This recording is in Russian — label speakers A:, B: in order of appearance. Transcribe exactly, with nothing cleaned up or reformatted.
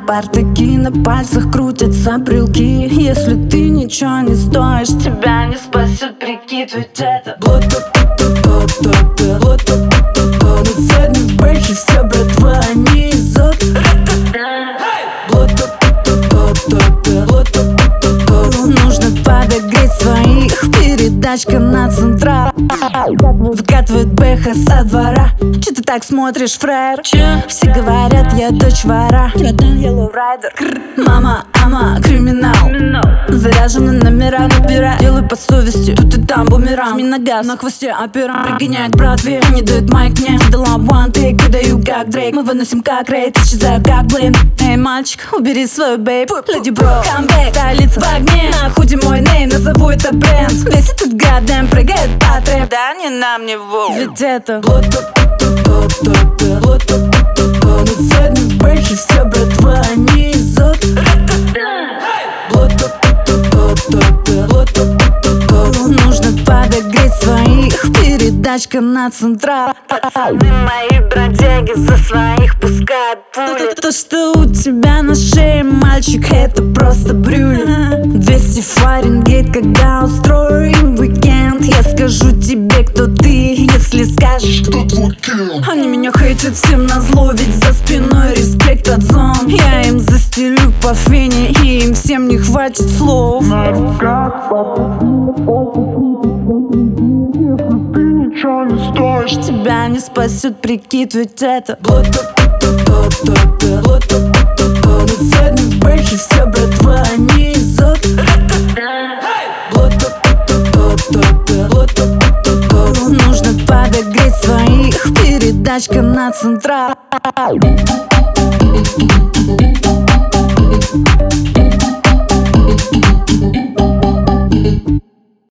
A: Спартаки на пальцах крутятся брелки. Если ты ничего не стоишь, тебя не спасет прикид, ведь это бло-то-то-то-то-то, бло-то-то-то-то. На заднем бэхе вся братва, они из от бло-то-то-то-то-то, бло-то-то-то-то. Нужно подогреть своих, передачка на централ. Выкатывает бэха со двора. Че ты так смотришь, фраер? Че? Все говорят, я дочь вора. Я лоурайдер. Мама, ама, криминал. Заряжены номера, набирай. Делай по совести, тут и там бумеранг. Жми на газ, на хвосте опера. Пригоняет братве, не дает майк мне. Дала one take, выдаю как Дрейк. Мы выносим как рейд, исчезаю как блин. Эй, мальчик, убери свою бейб. Леди бро, камбэк, столица в огне. На худе мой нейм, назову это бренд. Весь этот гадэм прыгает по трэп. Да не нам него, ведь это бло-то-то-то-то-то, бло-то-то-то-то. На заднем бэхе вся братва, они из от бло-то-то-то-то-то, бло-то-то-то-то. Нужно подогреть своих, передачка на централ.
B: Пацаны мои бродяги за своих пускают пули.
A: То, что у тебя на шее, мальчик, это просто брюли. Двести Фаренгейт, когда устроим уикенд. Я скажу тебе, кто ты, если скажешь, кто твой кент. Они меня хейтят всем назло, ведь за спиной респект от зон. Я им застелю по фене, и им всем не хватит слов.
C: На руках если ты ничего не стоишь,
A: Тебя не спасет прикид, ведь это
C: бло-то-то-то-то-то, бло-то-то-то-то. На заднем бэхе вся братва, они из от бло-то-то-то-то-то, бло-то-то-то-то.
A: Нужно подогреть своих, передачка на централ.